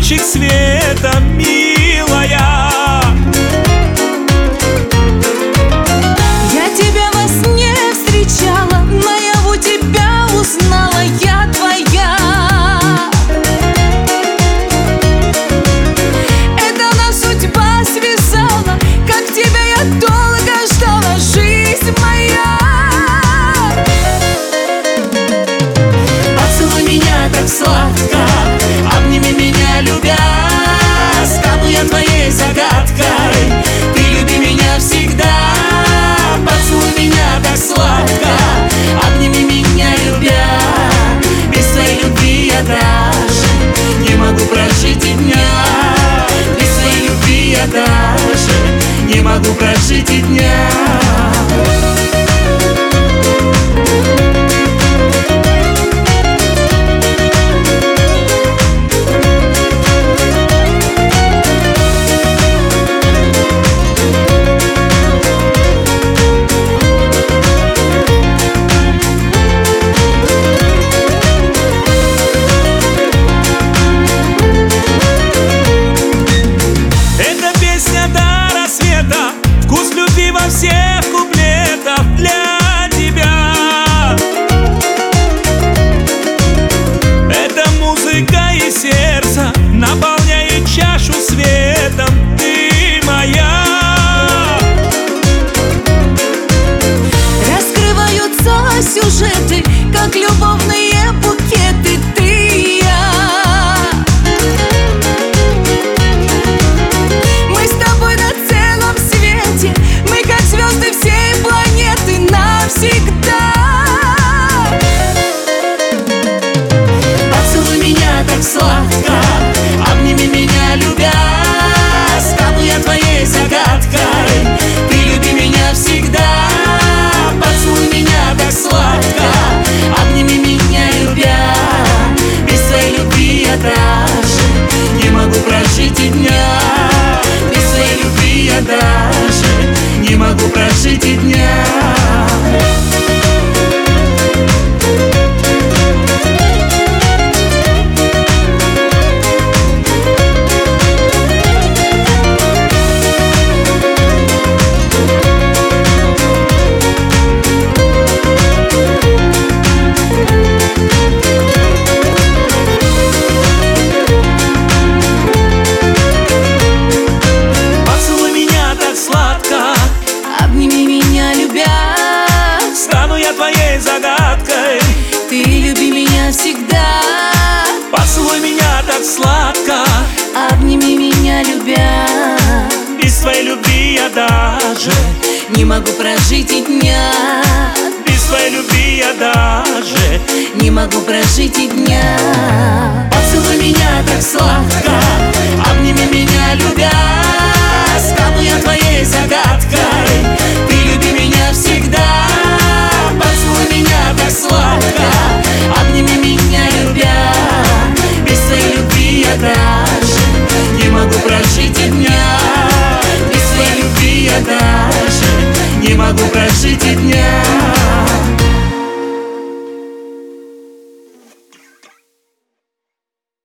лучик света, милая. Я тебя во сне встречала, наяву тебя узнала, я твоя. Это нас судьба связала, как тебя я долго ждала, жизнь моя. Поцелуй меня так сладко, обними меня, любя. Стану я твоей загадкой, ты люби меня всегда. Поцелуй меня так сладко, обними меня, любя. Без твоей любви я даже не могу прожить и дня. Без твоей любви я даже не могу прожить и дня. Вкус любви во всех куплетах для тебя. Это музыка и сердце наполняет чашу светом. Ты моя. Раскрываются сюжеты, как любовные букеты. Ты и я. Мы как звезды всей планеты навсегда. Поцелуй меня так сладко, обними меня, любя. Стану я твоей загадкой, ты люби меня всегда. Поцелуй меня так сладко, обними меня, любя. Без твоей любви я даже не могу прожить и дня. Без твоей любви я даже не могу прожить и дня. Твоей загадкой, ты люби меня всегда. поцелуй меня так сладко, обними меня, любя. Без твоей любви я даже не могу прожить и дня. Без твоей любви я даже не могу прожить и дня. Поцелуй меня так сладко, обними меня, любя. Стану я твоей загадкой,